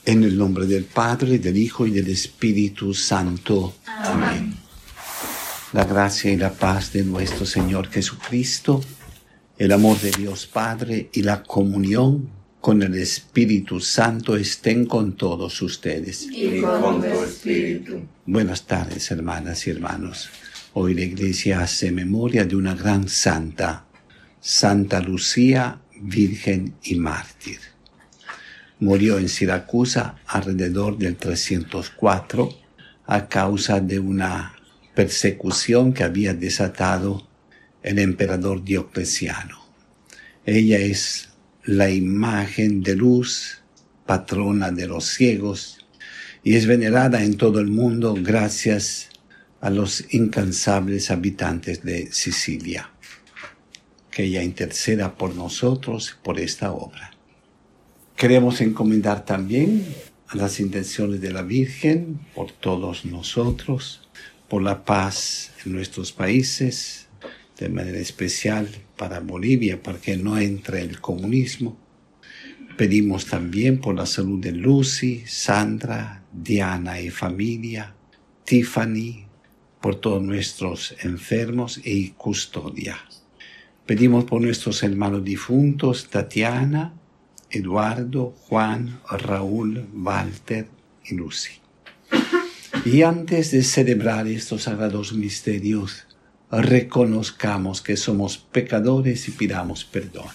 En el nombre del Padre, del Hijo y del Espíritu Santo. Amén. La gracia y la paz de nuestro Señor Jesucristo, el amor de Dios Padre y la comunión con el Espíritu Santo estén con todos ustedes. Y con tu espíritu. Buenas tardes, hermanas y hermanos. Hoy la Iglesia hace memoria de una gran santa, Santa Lucía, Virgen y Mártir. Murió en Siracusa alrededor del 304 a causa de una persecución que había desatado el emperador Diocleciano. Ella es la imagen de luz, patrona de los ciegos, y es venerada en todo el mundo gracias a los incansables habitantes de Sicilia. Que ella interceda por nosotros por esta obra. Queremos encomendar también a las intenciones de la Virgen por todos nosotros, por la paz en nuestros países, de manera especial para Bolivia, para que no entre el comunismo. Pedimos también por la salud de Lucy, Sandra, Diana y familia, Tiffany, por todos nuestros enfermos y custodia. Pedimos por nuestros hermanos difuntos, Tatiana, Eduardo, Juan, Raúl, Walter y Lucy. Y antes de celebrar estos sagrados misterios, reconozcamos que somos pecadores y pidamos perdón.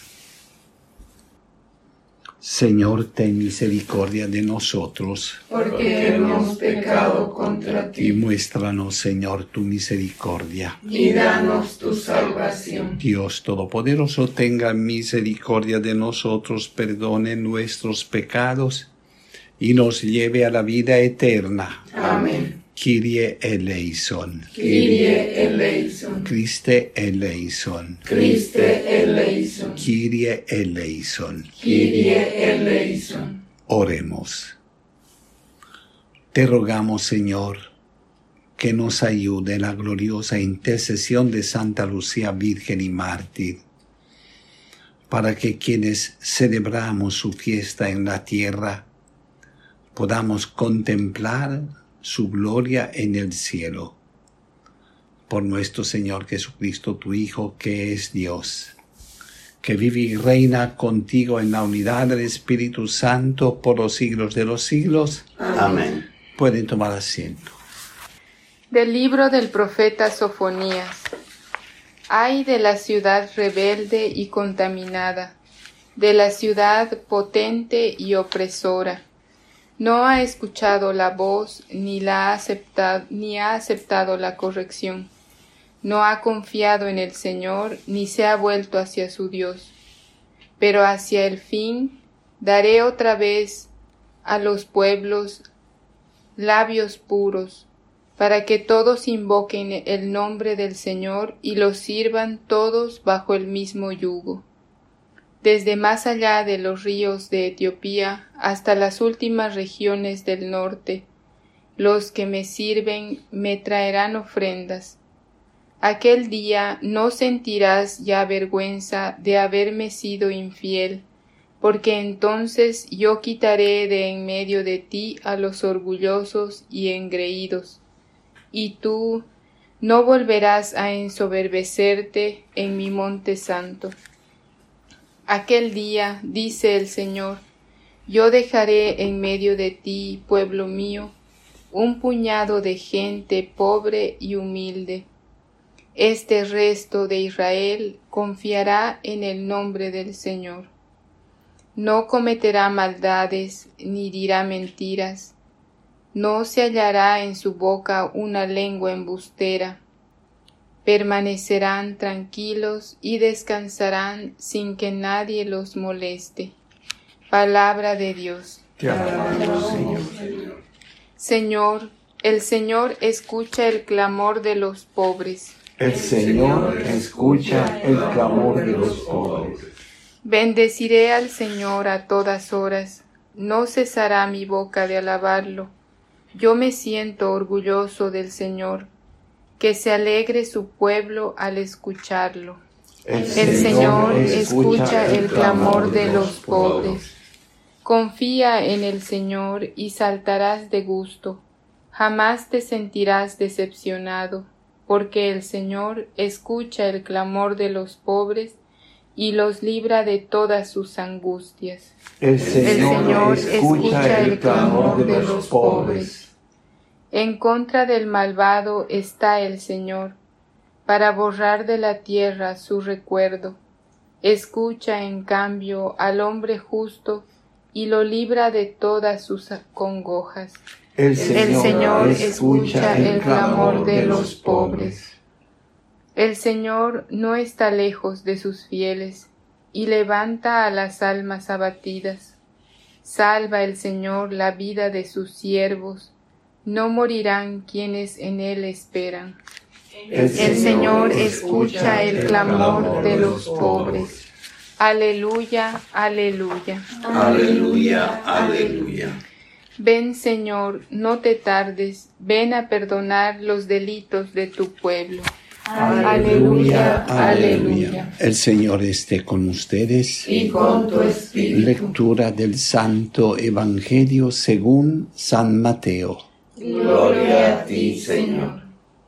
Señor, ten misericordia de nosotros, porque hemos pecado contra ti. y muéstranos, Señor, tu misericordia. Y danos tu salvación. Dios Todopoderoso, tenga misericordia de nosotros, perdone nuestros pecados y nos lleve a la vida eterna. Amén. Kyrie eleison. Kyrie eleison. Christe eleison. Christe eleison. Kyrie eleison. Kyrie eleison. Oremos. Te rogamos, Señor, que nos ayude en la gloriosa intercesión de Santa Lucía, Virgen y Mártir, para que quienes celebramos su fiesta en la tierra podamos contemplar su gloria en el cielo. Por nuestro Señor Jesucristo, tu Hijo, que es Dios, que vive y reina contigo en la unidad del Espíritu Santo por los siglos de los siglos. Amén. Pueden tomar asiento. Del libro del profeta Sofonías. Ay de la ciudad rebelde y contaminada, de la ciudad potente y opresora. No ha escuchado la voz ni ha aceptado la corrección. No ha confiado en el Señor ni se ha vuelto hacia su Dios. Pero hacia el fin daré otra vez a los pueblos labios puros, para que todos invoquen el nombre del Señor y los sirvan todos bajo el mismo yugo. Desde más allá de los ríos de Etiopía hasta las últimas regiones del norte, los que me sirven me traerán ofrendas. Aquel día no sentirás ya vergüenza de haberme sido infiel, porque entonces yo quitaré de en medio de ti a los orgullosos y engreídos, y tú no volverás a ensoberbecerte en mi monte santo. Aquel día, dice el Señor, yo dejaré en medio de ti, pueblo mío, un puñado de gente pobre y humilde. Este resto de Israel confiará en el nombre del Señor. No cometerá maldades ni dirá mentiras. No se hallará en su boca una lengua embustera. Permanecerán tranquilos y descansarán sin que nadie los moleste. Palabra de Dios. Te alabamos, Señor. Señor, el Señor escucha el clamor de los pobres. El Señor escucha el clamor de los pobres. Bendeciré al Señor a todas horas. No cesará mi boca de alabarlo. Yo me siento orgulloso del Señor. Que se alegre su pueblo al escucharlo. El Señor escucha el clamor de los pobres. Confía en el Señor y saltarás de gusto. Jamás te sentirás decepcionado, porque el Señor escucha el clamor de los pobres y los libra de todas sus angustias. El Señor escucha el clamor de los pobres. En contra del malvado está el Señor, para borrar de la tierra su recuerdo. Escucha, en cambio, al hombre justo y lo libra de todas sus congojas. El Señor escucha el clamor de los pobres. El Señor no está lejos de sus fieles y levanta a las almas abatidas. Salva el Señor la vida de sus siervos, no morirán quienes en Él esperan. El Señor escucha el clamor de los pobres. Aleluya, aleluya. Aleluya, aleluya. Ven, Señor, no te tardes, ven a perdonar los delitos de tu pueblo. Aleluya, aleluya. El Señor esté con ustedes. Y con tu espíritu. Lectura del Santo Evangelio según San Mateo. Gloria a ti, Señor.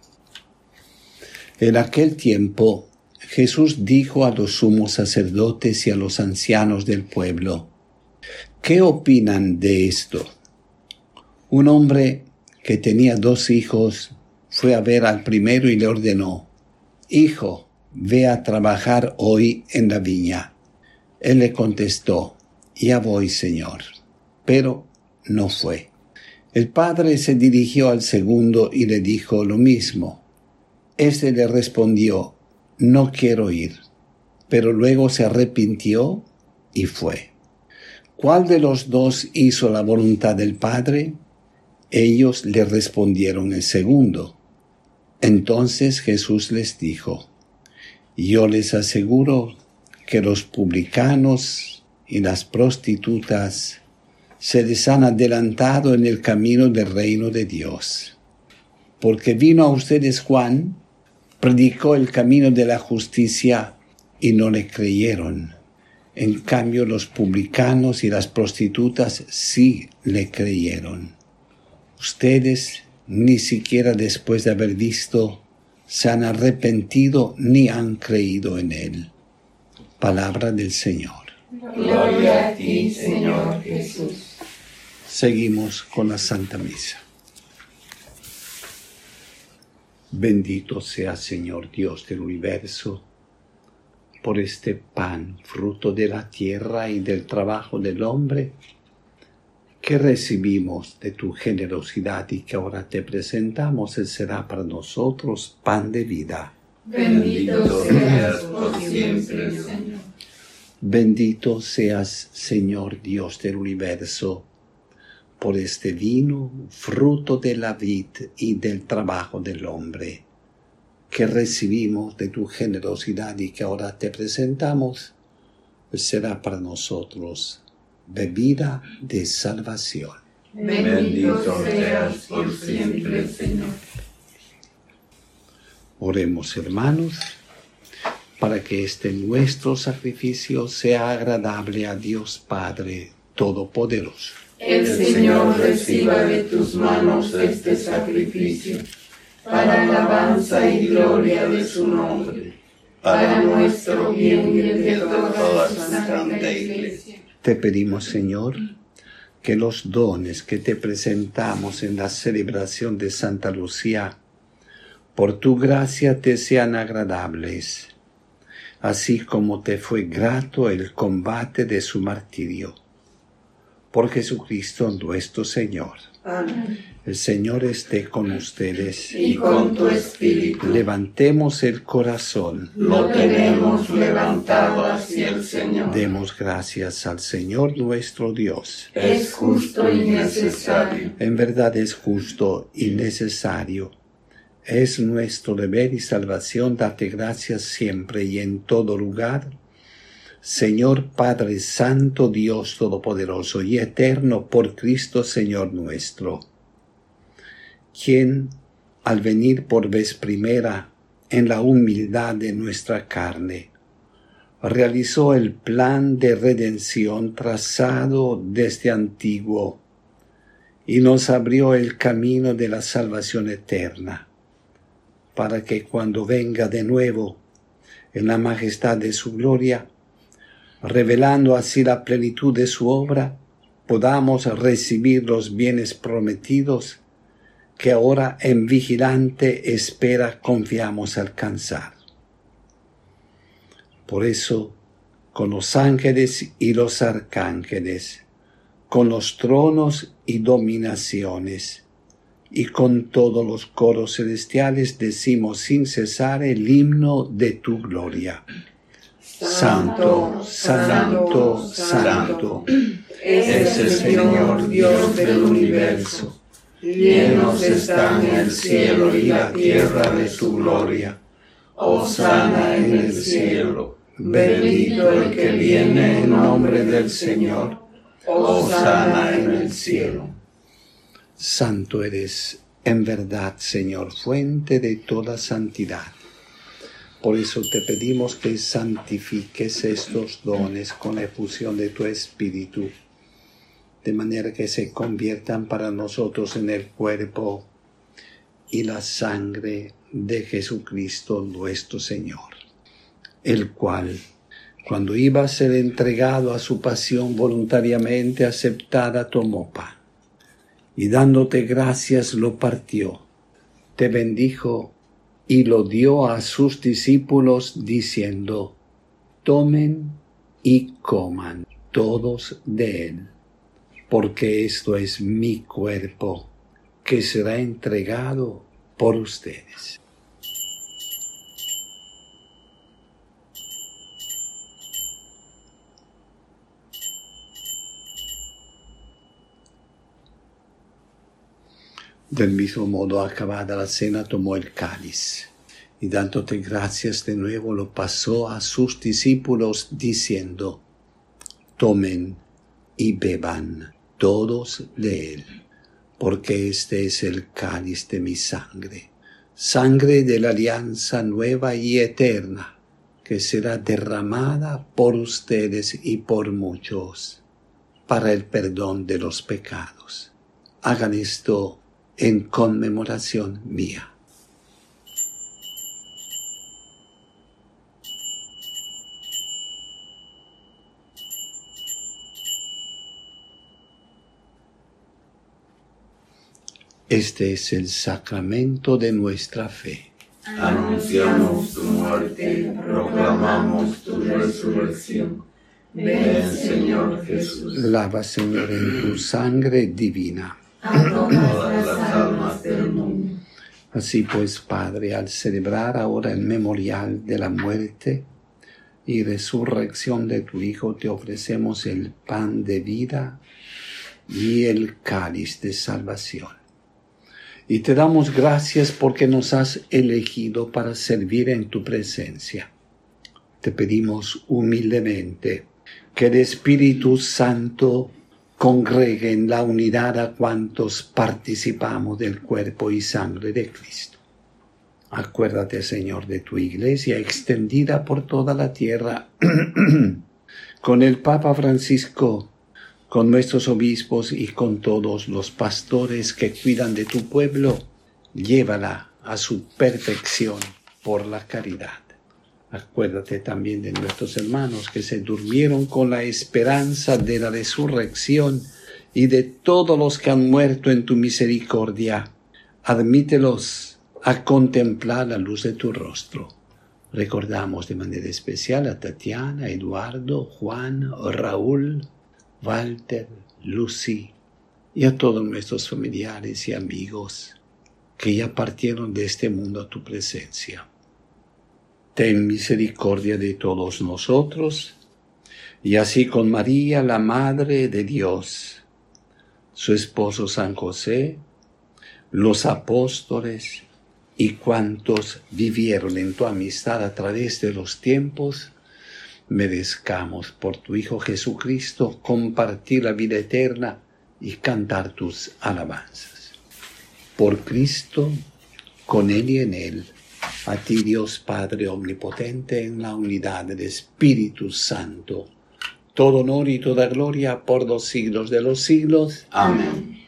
En aquel tiempo, Jesús dijo a los sumos sacerdotes y a los ancianos del pueblo: ¿qué opinan de esto? Un hombre que tenía 2 hijos fue a ver al primero y le ordenó: Hijo, ve a trabajar hoy en la viña. Él le contestó: Ya voy, Señor. Pero no fue. El padre se dirigió al segundo y le dijo lo mismo. Este le respondió: No quiero ir. Pero luego se arrepintió y fue. ¿Cuál de los 2 hizo la voluntad del padre? Ellos le respondieron: el segundo. Entonces Jesús les dijo: Yo les aseguro que los publicanos y las prostitutas se les han adelantado en el camino del reino de Dios. Porque vino a ustedes Juan, predicó el camino de la justicia y no le creyeron. En cambio, los publicanos y las prostitutas sí le creyeron. Ustedes ni siquiera después de haber visto se han arrepentido ni han creído en él. Palabra del Señor. Gloria a ti, Señor Jesús. Seguimos con la Santa Misa. Bendito sea, Señor Dios del universo, por este pan, fruto de la tierra y del trabajo del hombre, que recibimos de tu generosidad y que ahora te presentamos. Él será para nosotros pan de vida. Bendito seas por siempre, Señor. Bendito seas, Señor Dios del universo, por este vino, fruto de la vid y del trabajo del hombre, que recibimos de tu generosidad y que ahora te presentamos. Él será para nosotros bebida de salvación. Bendito seas por siempre, Señor. Oremos, hermanos, para que este nuestro sacrificio sea agradable a Dios Padre Todopoderoso. El Señor reciba de tus manos este sacrificio, para alabanza y gloria de su nombre, para nuestro bien y el de toda su santa Iglesia. Te pedimos, Señor, que los dones que te presentamos en la celebración de Santa Lucía, por tu gracia te sean agradables, así como te fue grato el combate de su martirio. Por Jesucristo nuestro Señor. Amén. El Señor esté con ustedes. Y con tu espíritu. Levantemos el corazón. Lo tenemos levantado hacia el Señor. Demos gracias al Señor nuestro Dios. Es justo y necesario. En verdad es justo y necesario. Es nuestro deber y salvación darte gracias siempre y en todo lugar, Señor Padre Santo, Dios Todopoderoso y Eterno, por Cristo Señor nuestro, quien, al venir por vez primera en la humildad de nuestra carne, realizó el plan de redención trazado desde antiguo y nos abrió el camino de la salvación eterna, para que cuando venga de nuevo en la majestad de su gloria, revelando así la plenitud de su obra, podamos recibir los bienes prometidos que ahora en vigilante espera confiamos alcanzar. Por eso, con los ángeles y los arcángeles, con los tronos y dominaciones, y con todos los coros celestiales decimos sin cesar el himno de tu gloria. Santo, santo, santo, es el Señor Dios del universo. Llenos están el cielo y la tierra de tu gloria. Hosana en el cielo. Bendito el que viene en nombre del Señor. Hosana en el cielo. Santo eres, en verdad, Señor, fuente de toda santidad. Por eso te pedimos que santifiques estos dones con la efusión de tu Espíritu, de manera que se conviertan para nosotros en el cuerpo y la sangre de Jesucristo nuestro Señor, el cual, cuando iba a ser entregado a su pasión voluntariamente aceptada, tomó pan, y dándote gracias lo partió, te bendijo y lo dio a sus discípulos diciendo: tomen y coman todos de él, porque esto es mi cuerpo, que será entregado por ustedes. Del mismo modo, acabada la cena, tomó el cáliz, y dándote gracias de nuevo, lo pasó a sus discípulos, diciendo: tomen y beban todos de él, porque este es el cáliz de mi sangre, sangre de la alianza nueva y eterna, que será derramada por ustedes y por muchos, para el perdón de los pecados. Hagan esto en conmemoración mía. Este es el sacramento de nuestra fe. Anunciamos tu muerte, proclamamos tu resurrección. Ven, Señor Jesús. Lava, Señor, en tu sangre divina A todas las almas del mundo. Así pues, Padre, al celebrar ahora el memorial de la muerte y resurrección de tu Hijo, te ofrecemos el pan de vida y el cáliz de salvación. Y te damos gracias porque nos has elegido para servir en tu presencia. Te pedimos humildemente que el Espíritu Santo congregue en la unidad a cuantos participamos del cuerpo y sangre de Cristo. Acuérdate, Señor, de tu Iglesia extendida por toda la tierra, con el Papa Francisco, con nuestros obispos y con todos los pastores que cuidan de tu pueblo. Llévala a su perfección por la caridad. Acuérdate también de nuestros hermanos que se durmieron con la esperanza de la resurrección y de todos los que han muerto en tu misericordia. Admítelos a contemplar la luz de tu rostro. Recordamos de manera especial a Tatiana, Eduardo, Juan, Raúl, Walter, Lucy y a todos nuestros familiares y amigos que ya partieron de este mundo a tu presencia. Ten misericordia de todos nosotros, y así con María, la Madre de Dios, su esposo San José, los apóstoles y cuantos vivieron en tu amistad a través de los tiempos, merezcamos por tu Hijo Jesucristo compartir la vida eterna y cantar tus alabanzas. Por Cristo, con Él y en Él, A ti, Dios Padre Omnipotente, en la unidad del Espíritu Santo, todo honor y toda gloria por los siglos de los siglos. Amén.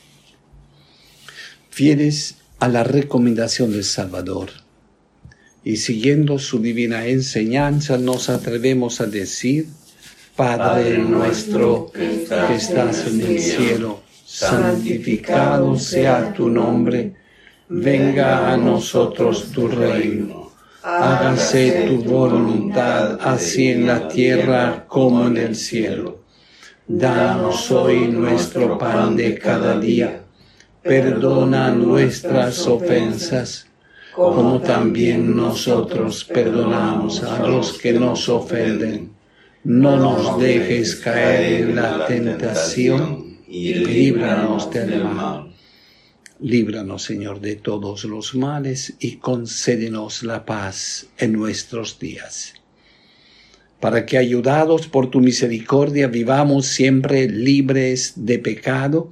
Fieles a la recomendación del Salvador y siguiendo su divina enseñanza, nos atrevemos a decir: Padre nuestro que estás en el cielo, santificado sea tu nombre. Venga a nosotros tu reino. Hágase tu voluntad, así en la tierra como en el cielo. Danos hoy nuestro pan de cada día. Perdona nuestras ofensas, como también nosotros perdonamos a los que nos ofenden. No nos dejes caer en la tentación y líbranos del mal. Líbranos, Señor, de todos los males y concédenos la paz en nuestros días, para que, ayudados por tu misericordia, vivamos siempre libres de pecado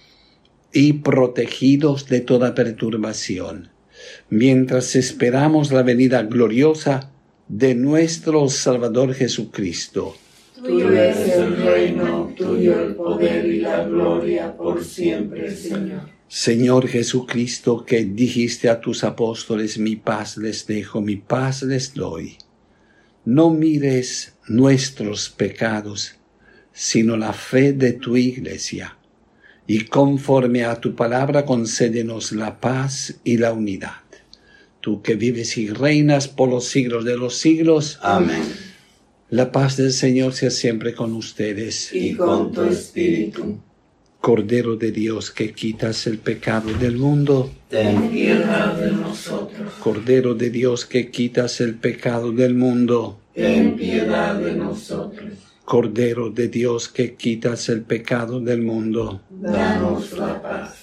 y protegidos de toda perturbación, mientras esperamos la venida gloriosa de nuestro Salvador Jesucristo. Tuyo es el reino, tuyo el poder y la gloria por siempre, Señor. Señor Jesucristo, que dijiste a tus apóstoles: mi paz les dejo, mi paz les doy. No mires nuestros pecados, sino la fe de tu Iglesia. Y conforme a tu palabra, concédenos la paz y la unidad. Tú que vives y reinas por los siglos de los siglos. Amén. La paz del Señor sea siempre con ustedes. Y con tu espíritu. Cordero de Dios, que quitas el pecado del mundo, ten piedad de nosotros. Cordero de Dios, que quitas el pecado del mundo, ten piedad de nosotros. Cordero de Dios, que quitas el pecado del mundo, danos la paz.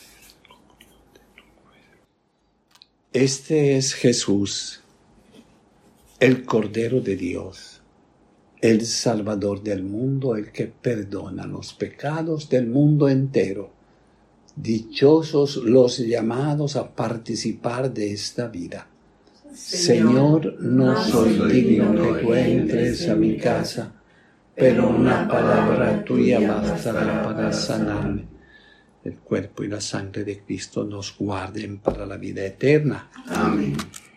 Este es Jesús, el Cordero de Dios, el Salvador del mundo, el que perdona los pecados del mundo entero. Dichosos los llamados a participar de esta vida. Señor, no soy digno que tú entres a mi casa, pero una palabra tuya bastará para sanarme. El cuerpo y la sangre de Cristo nos guarden para la vida eterna. Amén.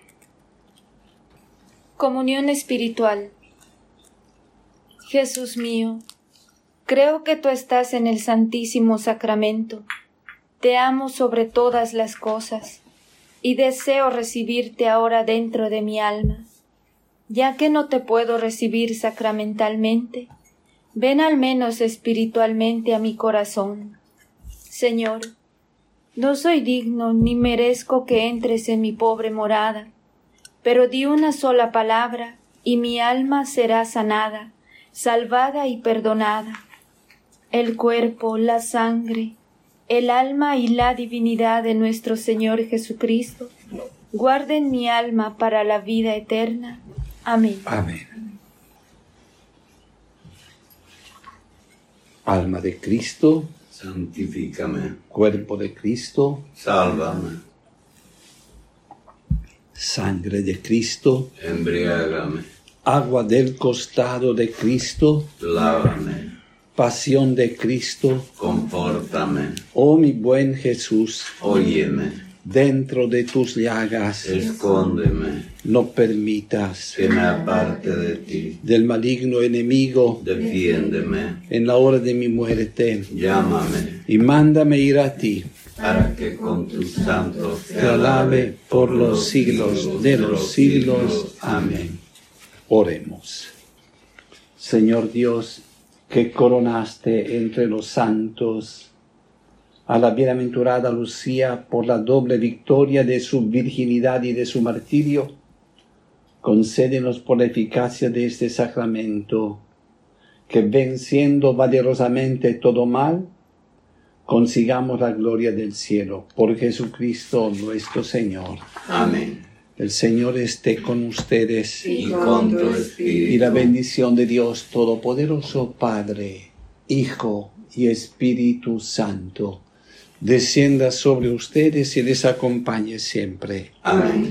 Comunión espiritual. Jesús mío, creo que tú estás en el Santísimo Sacramento. Te amo sobre todas las cosas y deseo recibirte ahora dentro de mi alma. Ya que no te puedo recibir sacramentalmente, ven al menos espiritualmente a mi corazón. Señor, no soy digno ni merezco que entres en mi pobre morada, pero di una sola palabra y mi alma será sanada, salvada y perdonada. El cuerpo, la sangre, el alma y la divinidad de nuestro Señor Jesucristo guarden mi alma para la vida eterna. Amén. Amén. Alma de Cristo, santifícame. Cuerpo de Cristo, sálvame. Sangre de Cristo, embriágame. Agua del costado de Cristo, lávame. Pasión de Cristo, confórtame. Oh mi buen Jesús, óyeme. Dentro de tus llagas, escóndeme. No permitas que me aparte de ti. Del maligno enemigo, defiéndeme. En la hora de mi muerte, llámame. Y mándame ir a ti, para que con tus santos te alabe por los siglos de los siglos. Amén. Oremos. Señor Dios, que coronaste entre los santos a la bienaventurada Lucía por la doble victoria de su virginidad y de su martirio, concédenos por la eficacia de este sacramento, que venciendo valerosamente todo mal, consigamos la gloria del cielo. Por Jesucristo nuestro Señor. Amén. El Señor esté con ustedes. Y con tu espíritu. Y la bendición de Dios Todopoderoso, Padre, Hijo y Espíritu Santo, descienda sobre ustedes y les acompañe siempre. Amén.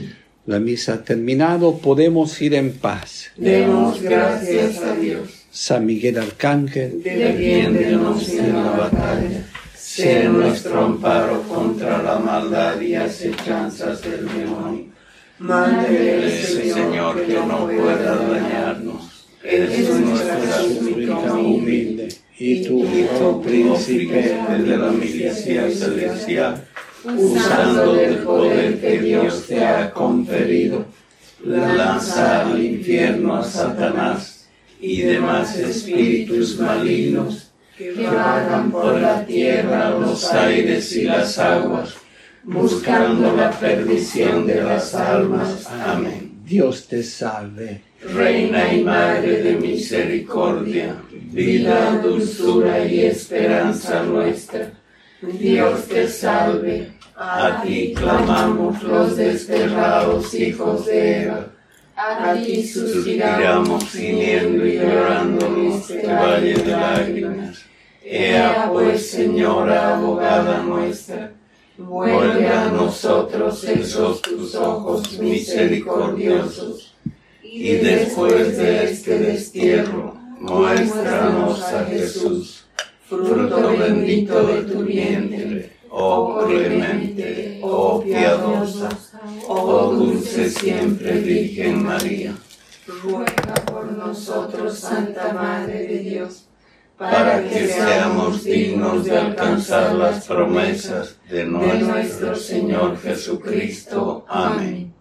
La misa ha terminado, podemos ir en paz. Demos gracias a Dios. San Miguel Arcángel, Defiéndenos en la batalla. Sé nuestro amparo contra la maldad y acechanzas del demonio. Mándele, Señor, que no pueda dañarnos. Es nuestra súplica humilde. y tú, oh príncipe de la milicia celestial, usando del poder que Dios te ha conferido, lanza al infierno a Satanás y demás espíritus malignos que vagan por la tierra, los aires y las aguas, buscando la perdición de las almas. Amén. Dios te salve, Reina y Madre de misericordia, vida, dulzura y esperanza nuestra. Dios te salve, a ti clamamos los desterrados hijos de Eva. A ti suspiramos gimiendo y llorando en este valle de lágrimas. Ea pues, Señora abogada nuestra, vuelve a nosotros esos tus ojos misericordiosos, y después de este destierro, muéstranos a Jesús, fruto bendito de tu vientre, oh clemente, oh piadosa, oh dulce siempre Virgen María. Ruega por nosotros, Santa Madre de Dios, para que seamos dignos de alcanzar las promesas de nuestro Señor Jesucristo. Amén.